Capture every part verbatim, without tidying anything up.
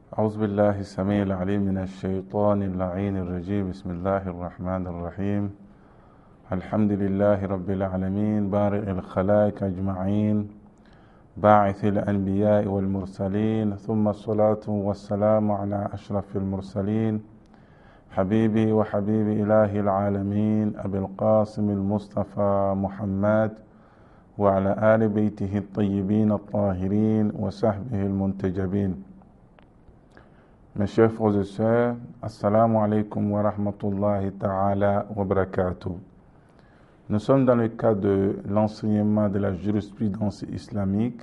أعوذ بالله السميع العليم من الشيطان اللعين الرجيم. بسم الله الرحمن الرحيم. الحمد لله رب العالمين بارئ الخلائق أجمعين باعث الأنبياء والمرسلين، ثم الصلاة والسلام على أشرف المرسلين حبيبي وحبيب إله العالمين أبي القاسم المصطفى محمد وعلى آل بيته الطيبين الطاهرين وصحبه المنتجبين. Mes chers frères et sœurs, assalamu alaikum wa rahmatullahi ta'ala wa barakatuh. Nous sommes dans le cadre de l'enseignement de la jurisprudence islamique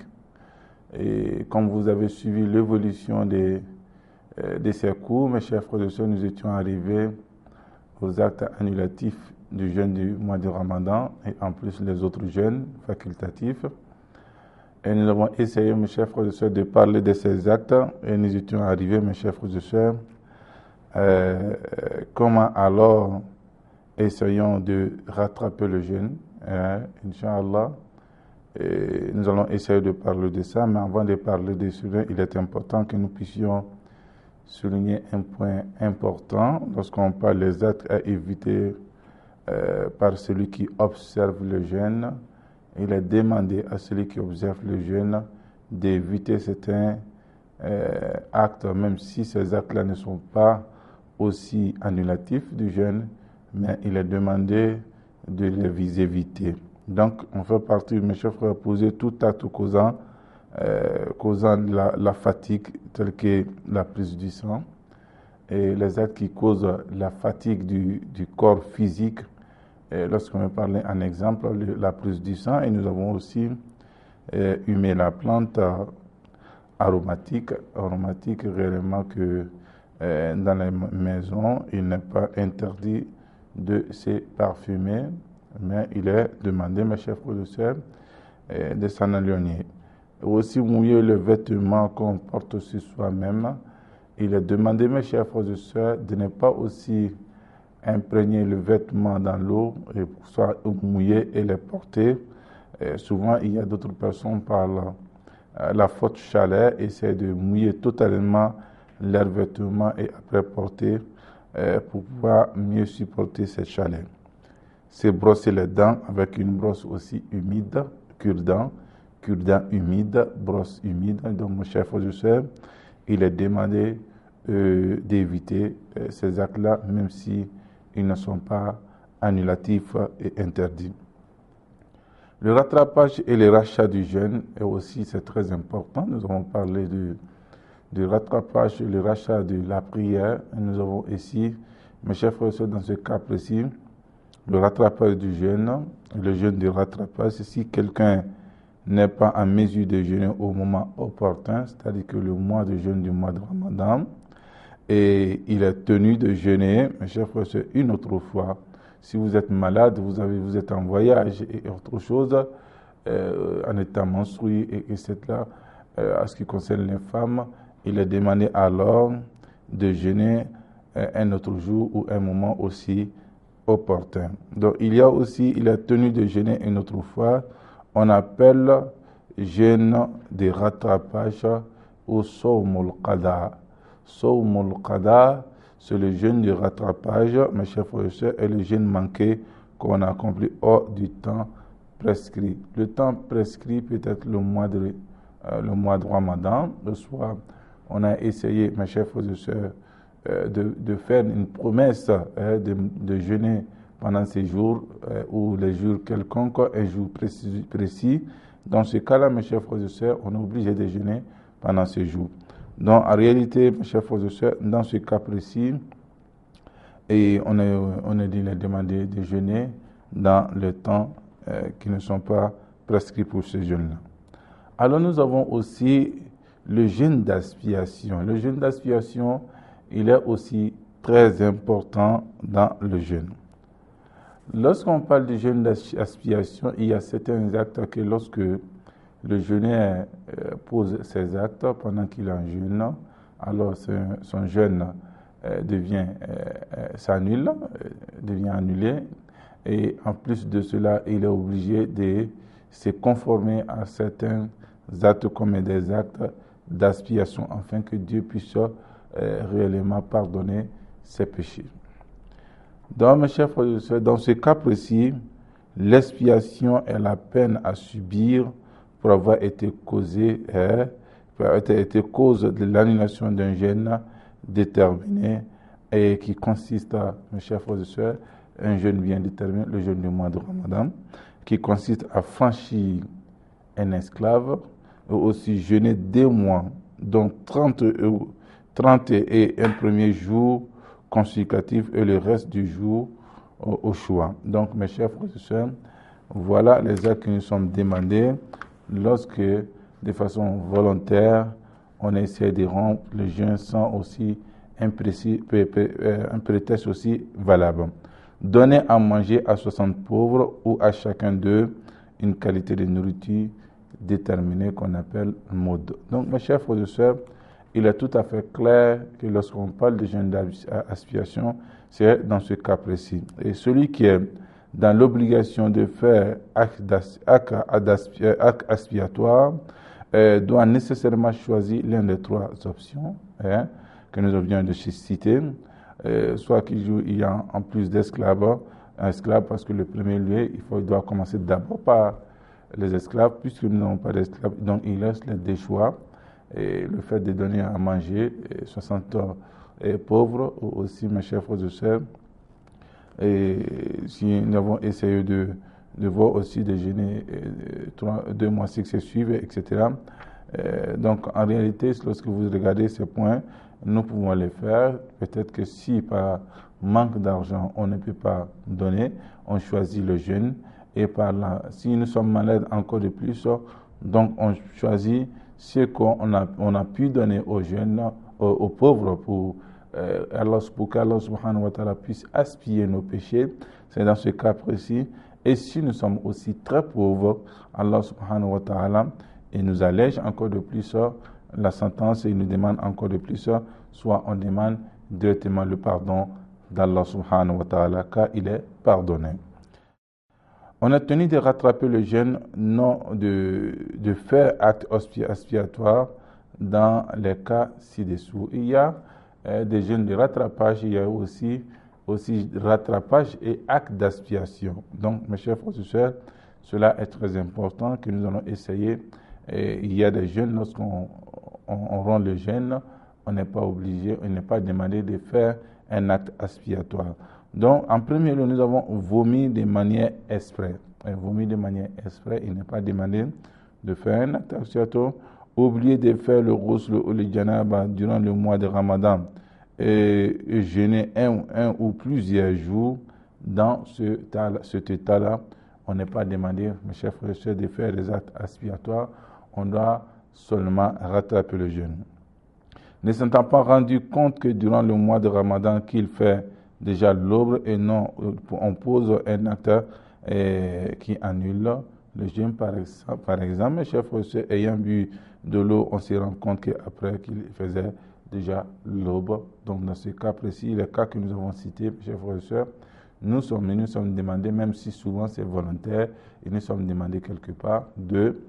et comme vous avez suivi l'évolution de, de ces cours, mes chers frères et sœurs, nous étions arrivés aux actes annulatifs du jeûne du mois de Ramadan et en plus les autres jeûnes facultatifs. Et nous avons essayé, mes chers frères et sœurs, de parler de ces actes et nous étions arrivés, mes chers frères et sœurs, euh, comment alors essayons de rattraper le jeûne, hein, Inch'Allah. Et nous allons essayer de parler de ça, mais avant de parler de cela, il est important que nous puissions souligner un point important lorsqu'on parle des actes à éviter euh, par celui qui observe le jeûne. Il est demandé à celui qui observe le jeûne d'éviter certains euh, actes, même si ces actes-là ne sont pas aussi annulatifs du jeûne, mais il est demandé de les éviter. Donc, on fait partie, mes chers frères, poser tout acte causant, euh, causant la, la fatigue, telle que la prise du sang, et les actes qui causent la fatigue du, du corps physique. Lorsqu'on veut parler en exemple, la prise du sang, et nous avons aussi euh, humé la plante euh, aromatique, aromatique réellement que euh, dans les maisons, il n'est pas interdit de se parfumer, mais il est demandé, mes chers frères et sœurs, euh, de s'en éloigner. Aussi mouiller le vêtement qu'on porte sur soi-même, il est demandé, mes chers frères et sœurs, de ne pas aussi imprégner le vêtement dans l'eau et pour soit mouiller et les porter. Et souvent, il y a d'autres personnes par la, la forte chaleur essaient de mouiller totalement leurs vêtements et après porter euh, pour pouvoir mieux supporter cette chaleur. C'est brosser les dents avec une brosse aussi humide, cure-dent, cure-dent humide, brosse humide. Donc, mon cher frère et sœur, il est demandé euh, d'éviter euh, ces actes-là, même si ils ne sont pas annulatifs et interdits. Le rattrapage et le rachat du jeûne est aussi, c'est très important. Nous avons parlé du, du rattrapage et le rachat de la prière. Et nous avons ici, mes chers frères et sœurs, dans ce cas précis, le rattrapage du jeûne, le jeûne du rattrapage. Si quelqu'un n'est pas en mesure de jeûner au moment opportun, c'est-à-dire que le mois de jeûne du mois de Ramadan, et il est tenu de jeûner, mes chers frères et sœurs, une autre fois. Si vous êtes malade, vous, avez, vous êtes en voyage et autre chose, euh, en état menstrué, et, et cetera, euh, en ce qui concerne les femmes, il est demandé alors de jeûner euh, un autre jour ou un moment aussi opportun. Donc il y a aussi, il est tenu de jeûner une autre fois, on appelle jeûne de rattrapage au sawmul qada. Sawmul qada, c'est le jeûne de rattrapage, mes chers frères et sœurs, et le jeûne manqué qu'on a accompli hors du temps prescrit. Le temps prescrit peut être le mois de, euh, le mois de Ramadan. Le soir, on a essayé, mes chers frères et sœurs, euh, de, de faire une promesse euh, de, de jeûner pendant ces jours euh, ou les jours quelconques, un jour précis, précis. Dans ce cas-là, mes chers frères et sœurs, on est obligé de jeûner pendant ces jours. Donc, en réalité, mes chers frères et sœurs, dans ce cas précis, et on est, on est demandé de jeûner dans le temps euh, qui ne sont pas prescrits pour ces jeûnes-là. Alors, nous avons aussi le jeûne d'aspiration. Le jeûne d'aspiration, il est aussi très important dans le jeûne. Lorsqu'on parle du jeûne d'aspiration, il y a certains actes que lorsque le jeûneur euh, pose ses actes pendant qu'il est en jeûne, alors son jeûne euh, devient euh, s'annule, euh, devient annulé, et en plus de cela, il est obligé de se conformer à certains actes comme des actes d'expiation, afin que Dieu puisse euh, réellement pardonner ses péchés. Donc, mes chers frères et sœurs, dans ce cas précis, l'expiation est la peine à subir pour avoir été causée, hein, pour avoir été cause de l'annulation d'un jeûne déterminé et qui consiste à, mes chers frères et sœurs, un jeûne bien déterminé, le jeûne du mois de Ramadan, qui consiste à franchir un esclave, ou aussi jeûner deux mois, donc trente, trente et un premiers jours consécutifs et le reste du jour au, au choix. Donc, mes chers frères et sœurs, voilà les actes qui nous sont demandés lorsque, de façon volontaire, on essaie de rompre le jeûne sans aussi un, précis, un prétexte aussi valable. Donner à manger à soixante pauvres ou à chacun d'eux une qualité de nourriture déterminée qu'on appelle mode. Donc, mes chers frères et sœurs, il est tout à fait clair que lorsqu'on parle de jeûne d'expiation, c'est dans ce cas précis. Et celui qui est dans l'obligation de faire acte expiatoire euh, doit nécessairement choisir l'une des trois options hein, que nous venons de citer. Euh, soit qu'il y a en plus d'esclaves, un esclave, parce que le premier lieu, il, faut, il doit commencer d'abord par les esclaves, puisque nous n'avons pas d'esclaves, donc il laisse les deux choix. Et le fait de donner à manger soixante et pauvres, aussi mes chers frères et sœurs, et si nous avons essayé de, de voir aussi de jeûner trois, deux mois successifs, et cetera. Euh, donc en réalité, lorsque vous regardez ces points, nous pouvons les faire. Peut-être que si par manque d'argent, on ne peut pas donner, on choisit le jeûne. Et par là, si nous sommes malades encore de plus, donc on choisit ce qu'on a, on a pu donner aux jeunes, aux, aux pauvres, pour, euh, Allah, pour qu'Allah subhanahu wa ta'ala puisse expier nos péchés. C'est dans ce cas précis. Et si nous sommes aussi très pauvres, Allah subhanahu wa ta'ala il nous allège encore de plus la sentence et il nous demande encore de plus, soit on demande directement le pardon d'Allah subhanahu wa ta'ala, car il est pardonné. On a tenu de rattraper le jeûne, non de, de faire acte expiatoire dans les cas ci-dessous. Il y a euh, des jeûnes de rattrapage, il y a aussi, aussi rattrapage et acte d'expiation. Donc, mes chers frères et sœurs, cela est très important que nous allons essayer. Et il y a des jeûnes, lorsqu'on on, on rend le jeûne, on n'est pas obligé, on n'est pas demandé de faire un acte expiatoire. Donc, en premier lieu, nous avons vomi de manière exprès. Et vomi de manière exprès, il n'est pas demandé de faire un acte expiatoire. Oublier de faire le ghusl ou le janaba durant le mois de Ramadan et, et jeûner un, un ou plusieurs jours dans ce, cet état-là, on n'est pas demandé, mes chers frères et sœurs, de faire des actes expiatoires. On doit seulement rattraper le jeûne. Ne s'étant pas rendu compte que durant le mois de Ramadan qu'il fait déjà l'aube et non, on pose un acte eh, qui annule le jeûne, par exemple, par exemple mes chers frères et sœurs, ayant bu de l'eau, on se rend compte qu'après qu'il faisait déjà l'aube. Donc dans ce cas précis, le cas que nous avons cité, mes chers frères et sœurs, nous sommes, nous sommes demandés, même si souvent c'est volontaire, et nous sommes demandés quelque part de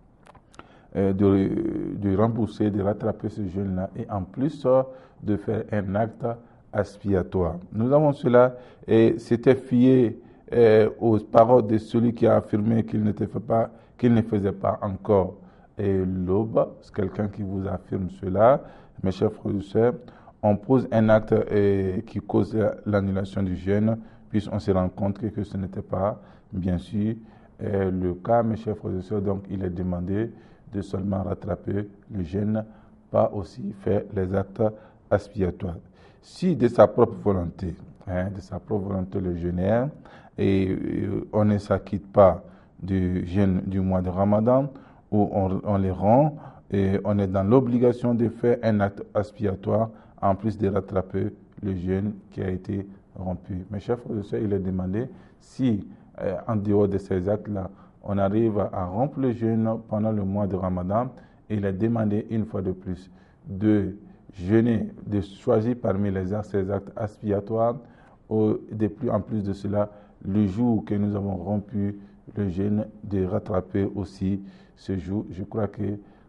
De, de rembourser, de rattraper ce jeûne-là et en plus de faire un acte expiatoire. Nous avons cela et c'était fié euh, aux paroles de celui qui a affirmé qu'il ne fait pas, qu'il ne faisait pas encore l'aube. C'est quelqu'un qui vous affirme cela, mes chers frères et sœurs. On pose un acte euh, qui cause l'annulation du jeûne, puis on se rend compte que, que ce n'était pas, bien sûr, euh, le cas, mes chers frères et sœurs. Donc, il est demandé de seulement rattraper le jeûne, pas aussi faire les actes expiatoires. Si de sa propre volonté, hein, de sa propre volonté le jeûneur, et euh, on ne s'acquitte pas du jeûne du mois de Ramadan, où on, on les rend, et on est dans l'obligation de faire un acte expiatoire, en plus de rattraper le jeûne qui a été rompu. Mes chers frères et sœurs, il est demandé, si euh, en dehors de ces actes-là, on arrive à rompre le jeûne pendant le mois de Ramadan, il est demandé une fois de plus de jeûner, de choisir parmi les actes, ces actes expiatoires, ou de plus en plus de cela, le jour que nous avons rompu le jeûne, de rattraper aussi ce jour. Je crois que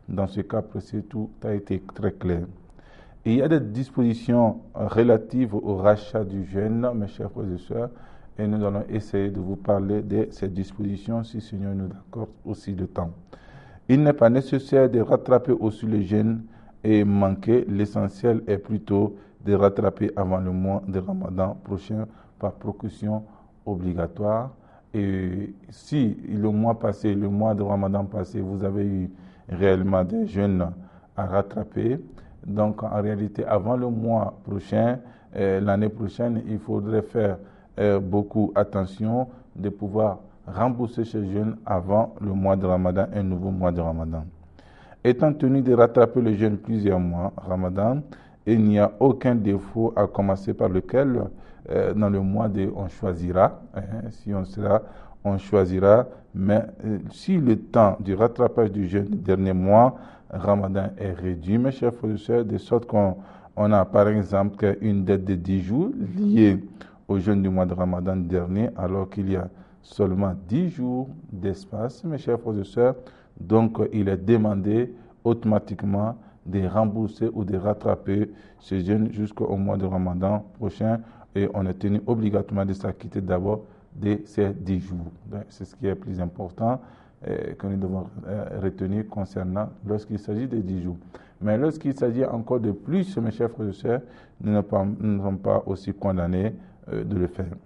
Dans ce cas précis, tout a été très clair. Et il y a des dispositions relatives au rachat du jeûne, mes chers frères et sœurs, et nous allons essayer de vous parler de ces dispositions si le Seigneur nous accorde aussi le temps. Il n'est pas nécessaire de rattraper aussi le jeûne et manquer. L'essentiel est plutôt de rattraper avant le mois de Ramadan prochain par précaution obligatoire. Et si le mois passé, le mois de Ramadan passé, vous avez eu réellement des jeûnes à rattraper, donc en réalité, avant le mois prochain, euh, l'année prochaine, il faudrait faire euh, beaucoup attention de pouvoir rembourser ces jeûnes avant le mois de Ramadan, un nouveau mois de Ramadan. Étant tenu de rattraper le jeûne plusieurs mois, Ramadan, il n'y a aucun défaut à commencer par lequel, euh, dans le mois de, on choisira, hein, si on sera, on choisira, mais euh, si le temps du rattrapage du jeûne du dernier mois, Ramadan est réduit, mes chers frères et sœurs, de sorte qu'on on a par exemple une dette de dix jours liée au jeûne du mois de Ramadan dernier, alors qu'il y a seulement dix jours d'espace, mes chers frères et sœurs. Donc, il est demandé automatiquement de rembourser ou de rattraper ce jeûne jusqu'au mois de Ramadan prochain, et on est tenu obligatoirement de s'acquitter d'abord de ces dix jours. C'est ce qui est plus important euh, que nous devons euh, retenir concernant lorsqu'il s'agit de dix jours. Mais lorsqu'il s'agit encore de plus, mes chers frères et sœurs, nous ne sommes pas aussi condamnés euh, de le faire.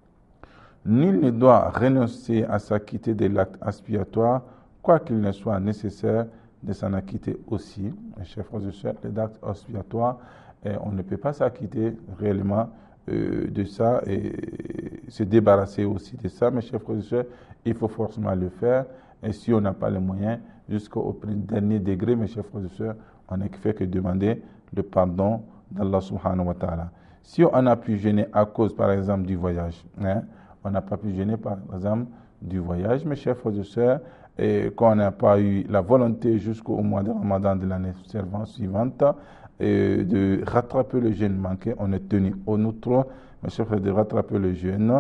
Nul ne doit renoncer à s'acquitter de l'acte expiatoire, quoi qu'il ne soit nécessaire de s'en acquitter aussi. Mes chers frères et sœurs, l'acte expiatoire, on ne peut pas s'acquitter réellement euh, de ça et se débarrasser aussi de ça. Mes chers frères et sœurs, il faut forcément le faire. Et si on n'a pas les moyens, jusqu'au dernier degré, mes chers frères et sœurs, on ne fait que demander le pardon d'Allah subhanahu wa ta'ala. Si on a pu gêner à cause, par exemple, du voyage, hein, on n'a pas pu gêner, par exemple, du voyage, mes chers frères et sœurs, et qu'on n'a pas eu la volonté jusqu'au mois de Ramadan de l'année suivante et de rattraper le jeûne manqué, on est tenu au nôtre, mes chers frères, de rattraper le jeûne,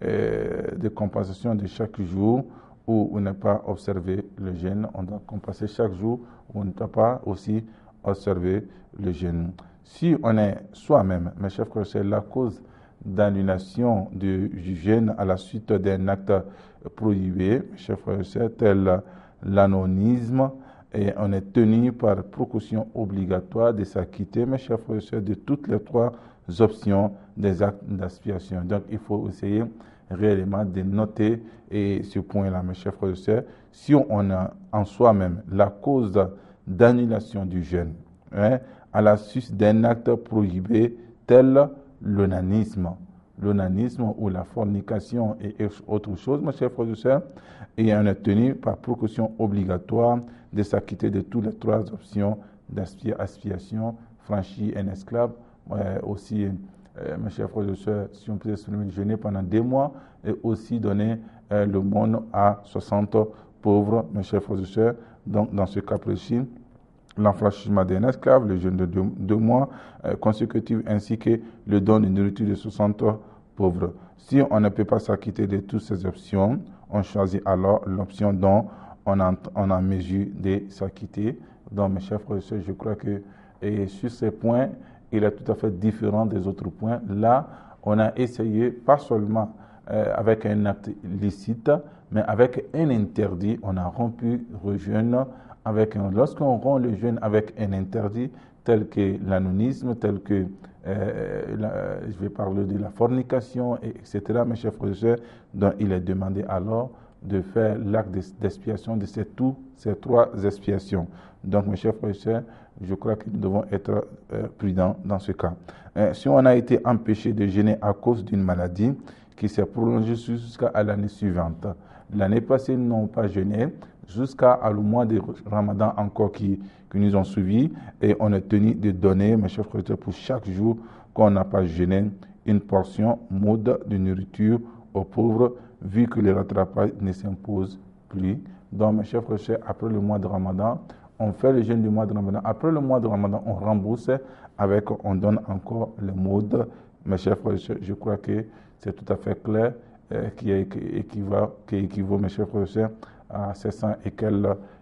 et de compensation de chaque jour où on n'a pas observé le jeûne. On doit compenser chaque jour où on n'a pas aussi observé le jeûne. Si on est soi-même, mes chers frères, c'est la cause d'annulation du jeûne à la suite d'un acte prohibé, mes chers frères et sœurs, tel l'anonisme, et on est tenu par précaution obligatoire de s'acquitter, mes chers frères et sœurs, de toutes les trois options des actes d'expiation. Donc, il faut essayer réellement de noter et ce point-là, mes chers frères et sœurs, si on a en soi-même la cause d'annulation du jeûne, hein, à la suite d'un acte prohibé tel l'onanisme, l'onanisme ou la fornication et autre chose, mes chers frères et sœurs, et on est tenu par précaution obligatoire de s'acquitter de toutes les trois options d'expiation, franchir un esclave, euh, aussi, euh, mes chers frères et sœurs, si on peut se jeûner pendant deux mois, et aussi donner euh, le monde à soixante pauvres, mes chers frères et sœurs. Donc, dans ce cas précis, l'enfranchissement d'un esclave, le jeûne de deux, deux mois euh, consécutifs, ainsi que le don de nourriture de soixante pauvres. Si on ne peut pas s'acquitter de toutes ces options, on choisit alors l'option dont on a, on a mesure de s'acquitter. Donc, mes chers frères et sœurs, je crois que et sur ces points, il est tout à fait différent des autres points. Là, on a essayé, pas seulement euh, avec un acte licite, mais avec un interdit, on a rompu le jeûne avec un. Lorsqu'on rompt le jeûne avec un interdit, tel que l'anonisme, tel que, euh, la, je vais parler de la fornication, et, etc., mes chers frères et sœurs, donc il est demandé alors de faire l'acte d'expiation de ces, tous ces trois expiations. Donc, mes chers frères et sœurs, je crois que nous devons être euh, prudents dans ce cas. Euh, si on a été empêché de jeûner à cause d'une maladie qui s'est prolongée jusqu'à l'année suivante, l'année passée, nous n'avons pas jeûné, jusqu'à le mois de Ramadan encore qui, qui nous ont suivis, et on est tenu de donner, mes chers frères et sœurs, pour chaque jour qu'on n'a pas jeûné, une portion mode de nourriture aux pauvres, vu que le rattrapage ne s'impose plus. Donc, mes chers frères et sœurs, après le mois de Ramadan, on fait le jeûne du mois de Ramadan. Après le mois de Ramadan, on rembourse avec, on donne encore le mode. Mes chers frères et sœurs, je crois que c'est tout à fait clair, euh, qui, est, qui, équivaut, qui équivaut, mes chers frères et sœurs, à sept cents et quelques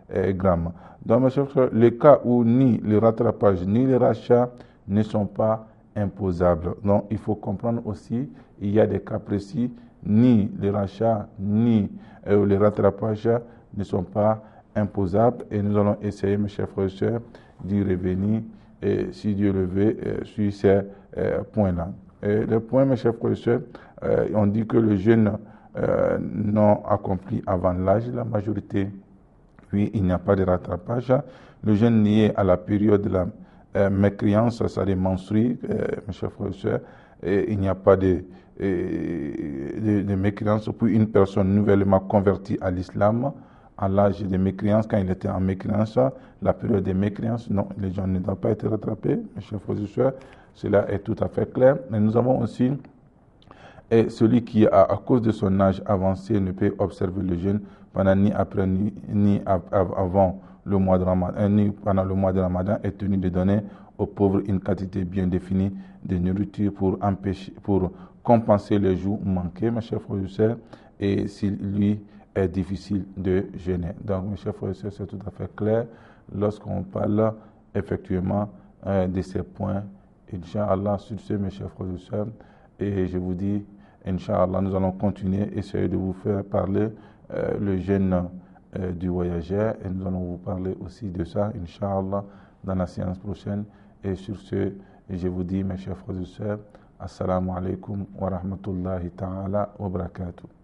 euh, grammes. Donc, mes chers frères, les cas où ni le rattrapage ni le rachat ne sont pas imposables. Donc, il faut comprendre aussi, il y a des cas précis, ni le rachat ni euh, le rattrapage ne sont pas imposables. Et nous allons essayer, mes chers frères et sœurs, d'y revenir, et, si Dieu le veut, euh, sur ces euh, points-là. Et le point, mes chers frères et sœurs, euh, on dit que le jeûne euh, non accompli avant l'âge de la majorité, oui, il n'y a pas de rattrapage. Le jeûne lié à la période de la euh, mécréance, ça les menstrues, euh, mes chers frères et sœurs, et il n'y a pas de, de, de mécréance pour une personne nouvellement convertie à l'islam à l'âge de mécréance, quand il était en mécréance, la période de mécréance, non, les gens ne doivent pas être rattrapés, mes chers frères et sœurs, cela est tout à fait clair. Mais nous avons aussi et celui qui, à, à cause de son âge avancé, ne peut observer le jeûne pendant ni après ni, ni av, av, avant le mois de Ramadan, ni pendant le mois de Ramadan, est tenu de donner aux pauvres une quantité bien définie de nourriture pour empêcher, pour compenser les jours manqués, mes chers frères et sœurs, et s'il lui est difficile de jeûner. Donc, mes chers frères et sœurs, c'est tout à fait clair lorsqu'on parle effectivement euh, de ces points. Inch'Allah, sur ce, mes chers frères et sœurs, et je vous dis, Inch'Allah, nous allons continuer, essayer de vous faire parler euh, le jeûne euh, du voyageur, et nous allons vous parler aussi de ça, Inch'Allah, dans la séance prochaine. Et sur ce, je vous dis, mes chers frères et sœurs, Assalamu alaikum wa rahmatullahi ta'ala wa barakatuh.